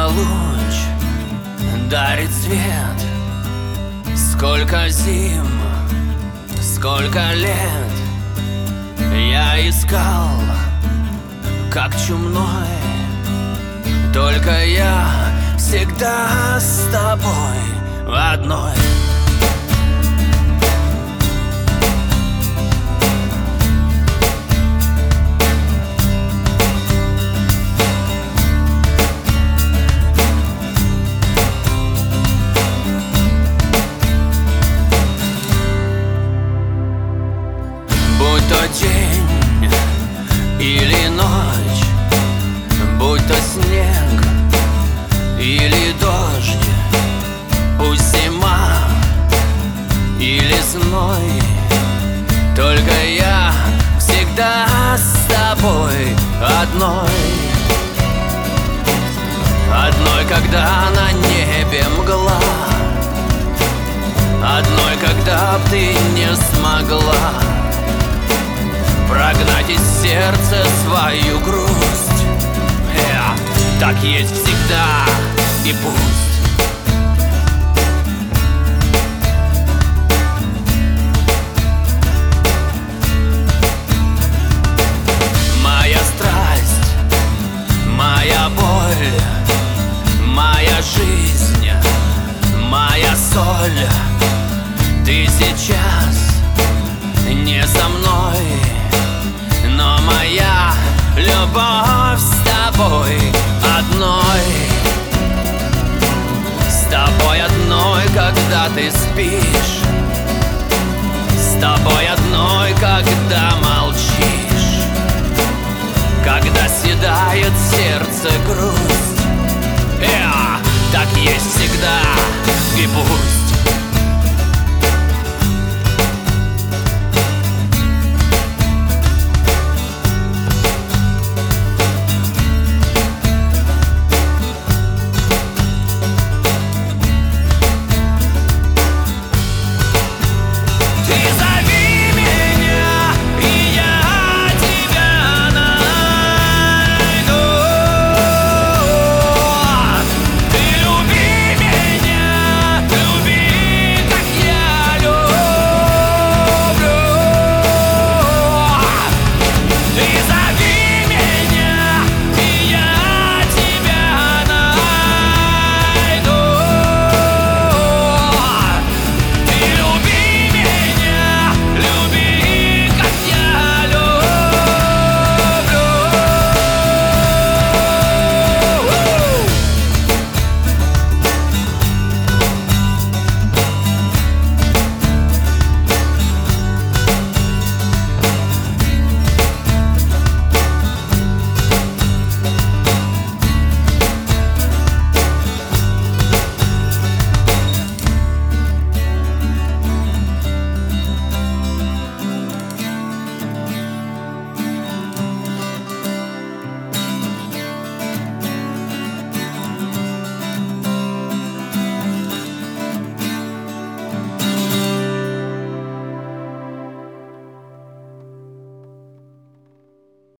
луч дарит свет. Сколько зим, сколько лет я искал, как чумной. Только я всегда с тобой одной. Будь то день или ночь, будь то снег или дождь, пусть зима или зной, только я всегда с тобой одной. Одной, когда на небе мгла, одной, когда б ты не смогла прогнать из сердца свою грусть. Так есть всегда и пусть. Моя страсть, моя боль, моя жизнь, моя соль. Ты сейчас не со мной, но моя любовь с тобой одной. С тобой одной, когда ты спишь, с тобой одной, когда молчишь.